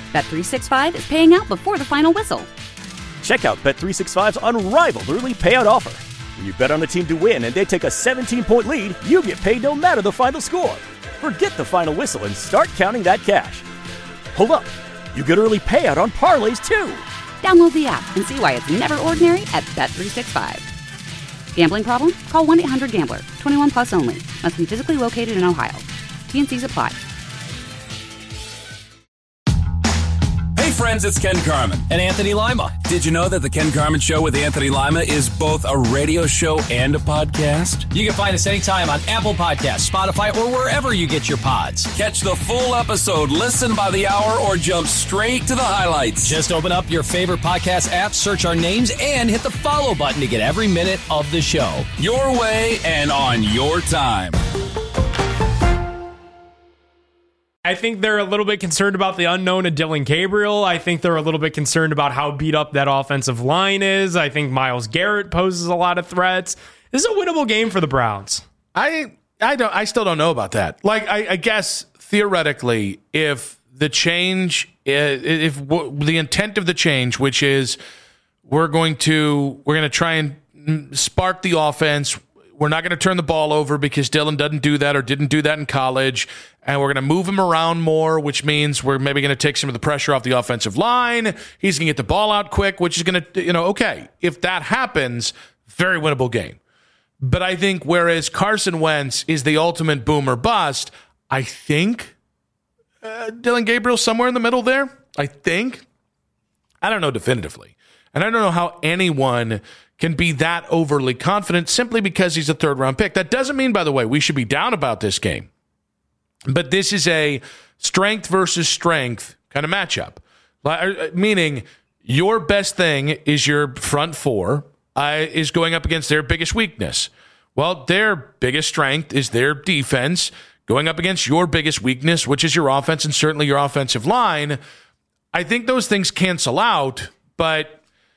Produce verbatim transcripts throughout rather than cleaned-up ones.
Bet three sixty-five is paying out before the final whistle. Check out Bet three sixty-five's unrivaled early payout offer. When you bet on a team to win and they take a seventeen-point lead, you get paid no matter the final score. Forget the final whistle and start counting that cash. Hold up. You get early payout on parlays, too. Download the app and see why it's never ordinary at Bet three sixty-five. Gambling problem? Call one eight hundred gambler. twenty-one plus only. Must be physically located in Ohio. T N Cs apply. Hey friends, it's Ken Carman. And Anthony Lima. Did you know that the Ken Carman Show with Anthony Lima is both a radio show and a podcast? You can find us anytime on Apple Podcasts, Spotify, or wherever you get your pods. Catch the full episode, listen by the hour, or jump straight to the highlights. Just open up your favorite podcast app, search our names, and hit the follow button to get every minute of the show. Your way and on your time. I think they're a little bit concerned about the unknown of Dillon Gabriel. I think they're a little bit concerned about how beat up that offensive line is. I think Myles Garrett poses a lot of threats. This is a winnable game for the Browns. I I don't I still don't know about that. Like I, I guess theoretically, if the change, if the intent of the change, which is we're going to we're going to try and spark the offense. We're not going to turn the ball over because Dillon doesn't do that or didn't do that in college. And we're going to move him around more, which means we're maybe going to take some of the pressure off the offensive line. He's going to get the ball out quick, which is going to, you know, okay, if that happens, very winnable game. But I think whereas Carson Wentz is the ultimate boom or bust, I think uh, Dillon Gabriel's somewhere in the middle there. I think. I don't know definitively. And I don't know how anyone can be that overly confident simply because he's a third-round pick. That doesn't mean, by the way, we should be down about this game. But this is a strength versus strength kind of matchup. Meaning your best thing is your front four uh, is going up against their biggest weakness. Well, their biggest strength is their defense going up against your biggest weakness, which is your offense and certainly your offensive line. I think those things cancel out, but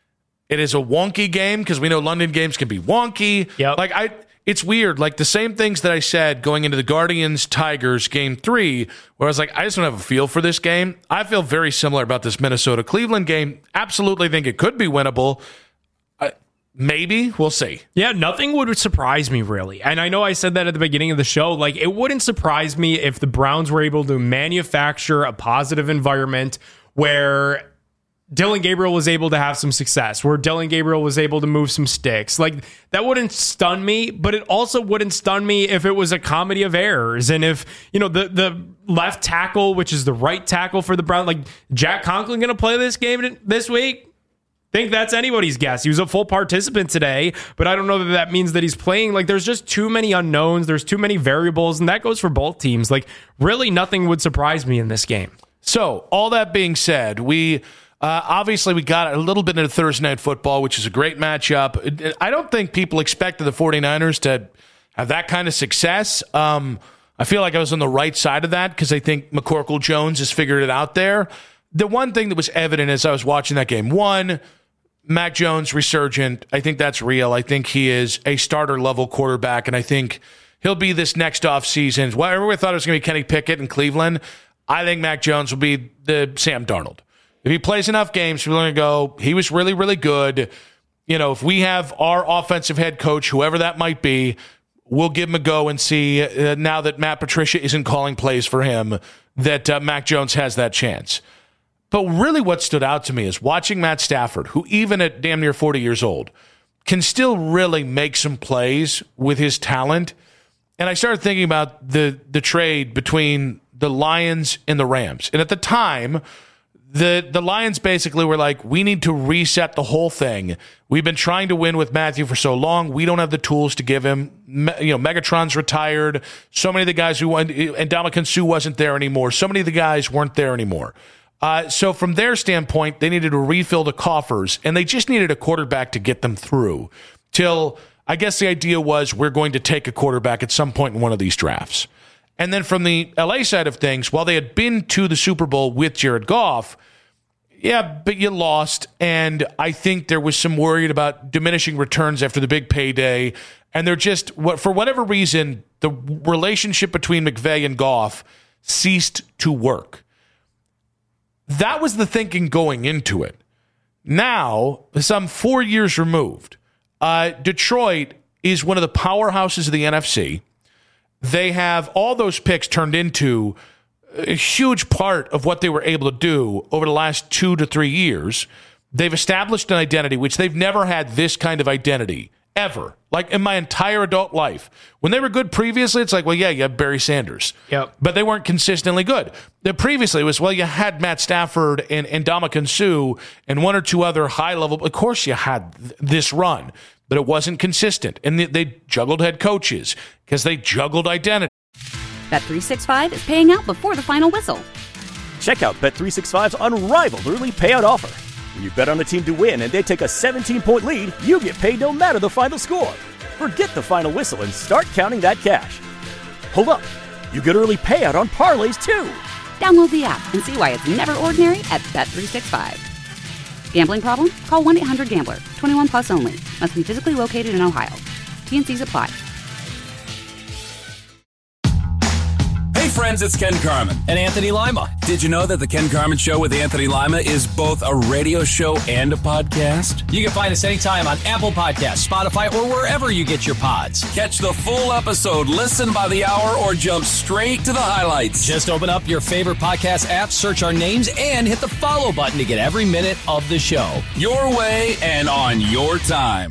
it is a wonky game because we know London games can be wonky. Yep. Like I, it's weird. Like the same things that I said going into the Guardians-Tigers game three, where I was like, I just don't have a feel for this game. I feel very similar about this Minnesota-Cleveland game. Absolutely think it could be winnable. Uh, maybe. We'll see. Yeah, nothing would surprise me, really. And I know I said that at the beginning of the show. Like, it wouldn't surprise me if the Browns were able to manufacture a positive environment where Dillon Gabriel was able to have some success, where Dillon Gabriel was able to move some sticks. Like, that wouldn't stun me, but it also wouldn't stun me if it was a comedy of errors. And if, you know, the, the left tackle, which is the right tackle for the Browns, like, Jack Conklin going to play this game this week? Think that's anybody's guess. He was a full participant today, but I don't know that that means that he's playing. Like, there's just too many unknowns. There's too many variables, and that goes for both teams. Like, really nothing would surprise me in this game. So, all that being said, we... Uh, obviously, we got a little bit into Thursday Night Football, which is a great matchup. I don't think people expected the 49ers to have that kind of success. Um, I feel like I was on the right side of that because I think McCorkle Jones has figured it out there. The one thing that was evident as I was watching that game, one, Mac Jones resurgent. I think that's real. I think he is a starter-level quarterback, and I think he'll be this next offseason. Well, everyone thought it was going to be Kenny Pickett in Cleveland. I think Mac Jones will be the Sam Darnold. If he plays enough games, we're going to go, he was really, really good. You know, if we have our offensive head coach, whoever that might be, we'll give him a go and see uh, now that Matt Patricia isn't calling plays for him, that uh, Mac Jones has that chance. But really what stood out to me is watching Matt Stafford, who even at damn near forty years old, can still really make some plays with his talent. And I started thinking about the the trade between the Lions and the Rams. And at the time, The the Lions basically were like, we need to reset the whole thing. We've been trying to win with Matthew for so long. We don't have the tools to give him. You know, Megatron's retired. So many of the guys who went, and Ndamukong Suh wasn't there anymore. So many of the guys weren't there anymore. Uh, so from their standpoint, they needed to refill the coffers, and they just needed a quarterback to get them through. Till, I guess the idea was we're going to take a quarterback at some point in one of these drafts. And then from the L A side of things, while they had been to the Super Bowl with Jared Goff, yeah, but you lost. And I think there was some worried about diminishing returns after the big payday. And they're just, for whatever reason, the relationship between McVay and Goff ceased to work. that was the thinking going into it. Now, some four years removed, uh, Detroit is one of the powerhouses of the N F C. They have all those picks turned into a huge part of what they were able to do over the last two to three years. They've established an identity, which they've never had this kind of identity ever. Like in my entire adult life. When they were good previously, it's like, well, yeah, you have Barry Sanders. Yep. But they weren't consistently good. The previously was, well, you had Matt Stafford and, and Ndamukong Suh and one or two other high-level. Of course you had th- this run, but it wasn't consistent. And they, they juggled head coaches because they juggled identity. Bet three sixty-five is paying out before the final whistle. Check out Bet three sixty-five's unrivaled early payout offer. When you bet on a team to win and they take a seventeen-point lead, you get paid no matter the final score. Forget the final whistle and start counting that cash. Hold up. You get early payout on parlays, too. Download the app and see why it's never ordinary at Bet three sixty-five. Gambling problem? Call one eight hundred gambler. twenty-one plus only. Must be physically located in Ohio. T N Cs apply. Hey friends, it's Ken Carman. And Anthony Lima. Did you know that the Ken Carman Show with Anthony Lima is both a radio show and a podcast? You can find us anytime on Apple Podcasts, Spotify, or wherever you get your pods. Catch the full episode, listen by the hour, or jump straight to the highlights. Just open up your favorite podcast app, search our names, and hit the follow button to get every minute of the show. Your way and on your time.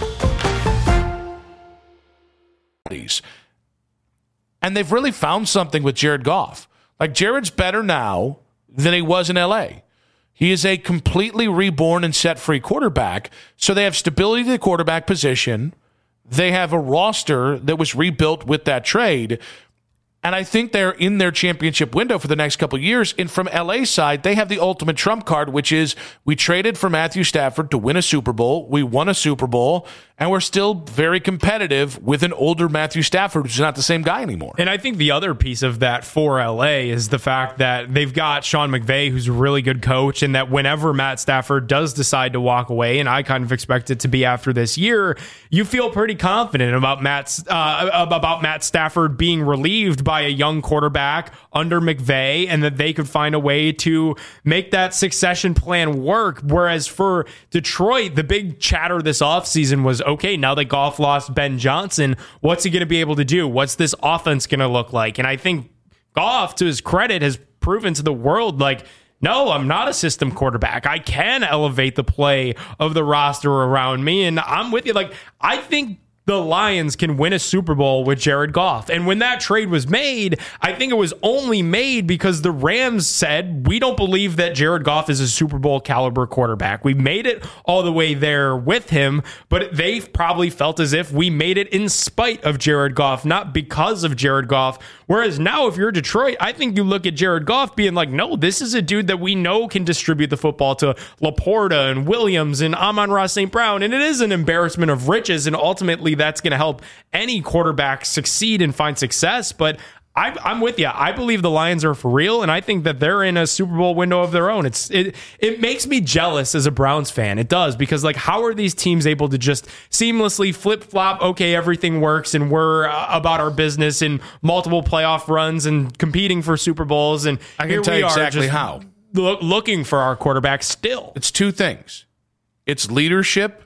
And they've really found something with Jared Goff. Like, Jared's better now than he was in L A. He is a completely reborn and set-free quarterback. So they have stability to the quarterback position. They have a roster that was rebuilt with that trade. And I think they're in their championship window for the next couple of years. And from L A's side, they have the ultimate trump card, which is we traded for Matthew Stafford to win a Super Bowl. We won a Super Bowl, and we're still very competitive with an older Matthew Stafford, who's not the same guy anymore. And I think the other piece of that for L A is the fact that they've got Sean McVay, who's a really good coach, and that whenever Matt Stafford does decide to walk away, and I kind of expect it to be after this year, you feel pretty confident about Matt's uh, about Matt Stafford being relieved by a young quarterback under McVay, and that they could find a way to make that succession plan work. Whereas for Detroit, the big chatter this offseason was, okay, now that Goff lost Ben Johnson, what's he going to be able to do? What's this offense going to look like? And I think Goff, to his credit, has proven to the world, like, no, I'm not a system quarterback. I can elevate the play of the roster around me. And I'm with you. Like, I think the Lions can win a Super Bowl with Jared Goff. And when that trade was made, I think it was only made because the Rams said, we don't believe that Jared Goff is a Super Bowl caliber quarterback. We made it all the way there with him, but they probably felt as if we made it in spite of Jared Goff, not because of Jared Goff. Whereas now, if you're Detroit, I think you look at Jared Goff being like, no, this is a dude that we know can distribute the football to Laporta and Williams and Amon-Ra Saint Brown. And it is an embarrassment of riches. And ultimately, that's going to help any quarterback succeed and find success. But I, I'm with you. I believe the Lions are for real, and I think that they're in a Super Bowl window of their own. It's it it makes me jealous as a Browns fan. It does, because like, how are these teams able to just seamlessly flip flop? Okay, everything works, and we're uh, about our business in multiple playoff runs and competing for Super Bowls. And I can here tell we you are exactly just how. Lo- looking for our quarterback still. It's two things. It's leadership,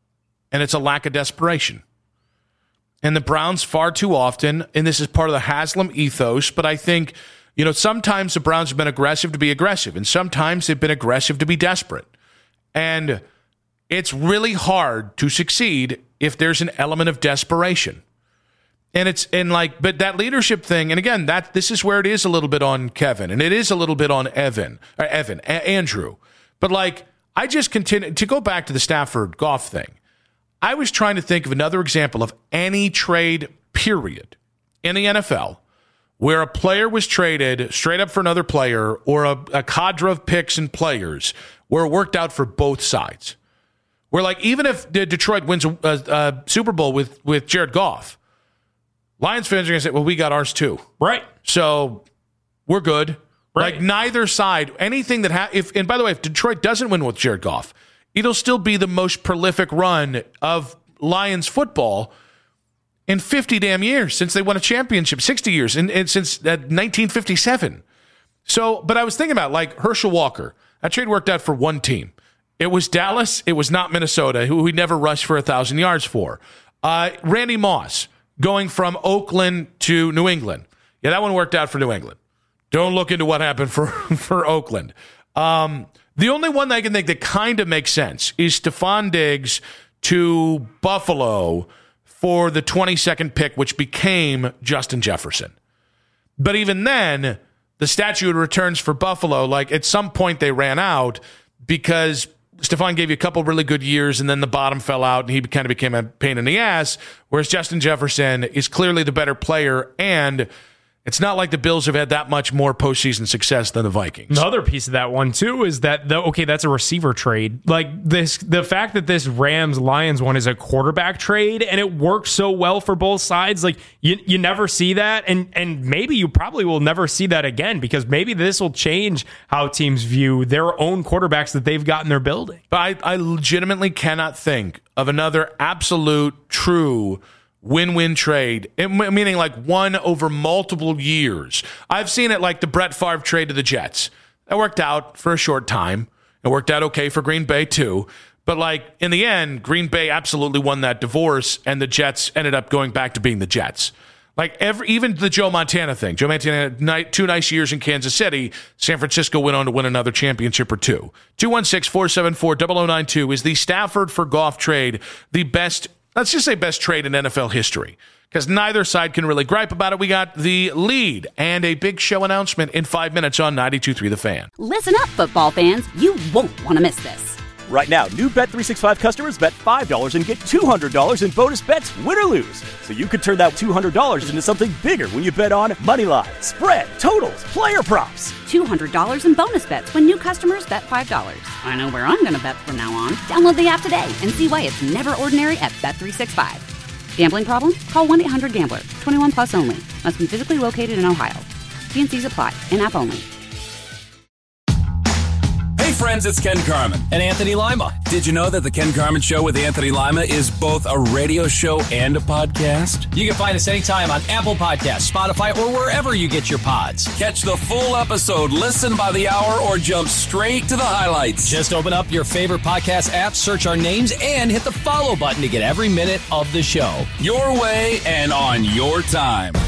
and it's a lack of desperation. And the Browns far too often, and this is part of the Haslam ethos, but I think, you know, sometimes the Browns have been aggressive to be aggressive, and sometimes they've been aggressive to be desperate. And it's really hard to succeed if there's an element of desperation. And it's and like, but that leadership thing, and again, that this is where it is a little bit on Kevin, and it is a little bit on Evan, or Evan, a- Andrew. But like, I just continue to go back to the Stafford Goff thing. I was trying to think of another example of any trade, period, in the N F L where a player was traded straight up for another player, or a, a cadre of picks and players where it worked out for both sides. Where, like, even if Detroit wins a, a, a Super Bowl with, with Jared Goff, Lions fans are going to say, well, we got ours too. Right. So we're good. Right. Like, neither side, anything that, ha- if and by the way, if Detroit doesn't win with Jared Goff, it'll still be the most prolific run of Lions football in fifty damn years since they won a championship, sixty years, and, and since uh, nineteen fifty-seven. So, but I was thinking about, like, Herschel Walker. That trade worked out for one team. It was Dallas. It was not Minnesota, who we never rushed for one thousand yards for. Uh, Randy Moss going from Oakland to New England. Yeah, that one worked out for New England. Don't look into what happened for, for Oakland. Um, the only one that I can think that kind of makes sense is Stephon Diggs to Buffalo for the twenty-second pick, which became Justin Jefferson. But even then, the statute of returns for Buffalo, like at some point they ran out because Stephon gave you a couple really good years and then the bottom fell out and he kind of became a pain in the ass, whereas Justin Jefferson is clearly the better player, and it's not like the Bills have had that much more postseason success than the Vikings. The other piece of that one, too, is that, the, okay, that's a receiver trade. Like, this, the fact that this Rams-Lions one is a quarterback trade, and it works so well for both sides, like, you you never see that, and, and maybe you probably will never see that again, because maybe this will change how teams view their own quarterbacks that they've got in their building. But I, I legitimately cannot think of another absolute, true win-win trade, it, meaning like one over multiple years. I've seen it like the Brett Favre trade to the Jets. That worked out for a short time. It worked out okay for Green Bay too. But like in the end, Green Bay absolutely won that divorce, and the Jets ended up going back to being the Jets. Like every, even the Joe Montana thing. Joe Montana had two nice years in Kansas City. San Francisco went on to win another championship or two. two one six, four seven four, zero zero nine two is the Stafford for Goff trade, the best, let's just say best trade in N F L history, because neither side can really gripe about it. We got the lead and a big show announcement in five minutes on ninety-two point three The Fan. Listen up, football fans. You won't want to miss this. Right now, new Bet three sixty-five customers bet five dollars and get two hundred dollars in bonus bets, win or lose. So you could turn that two hundred dollars into something bigger when you bet on money line, spread, totals, player props. two hundred dollars in bonus bets when new customers bet five dollars. I know where I'm going to bet from now on. Download the app today and see why it's never ordinary at Bet three sixty-five. Gambling problem? Call one eight hundred gambler. twenty-one plus only. Must be physically located in Ohio. T and C's apply. In-app only. Hey friends, it's Ken Carman. And Anthony Lima. Did you know that the Ken Carman Show with Anthony Lima is both a radio show and a podcast? You can find us anytime on Apple Podcasts, Spotify, or wherever you get your pods. Catch the full episode, listen by the hour, or jump straight to the highlights. Just open up your favorite podcast app, search our names, and hit the follow button to get every minute of the show. Your way and on your time.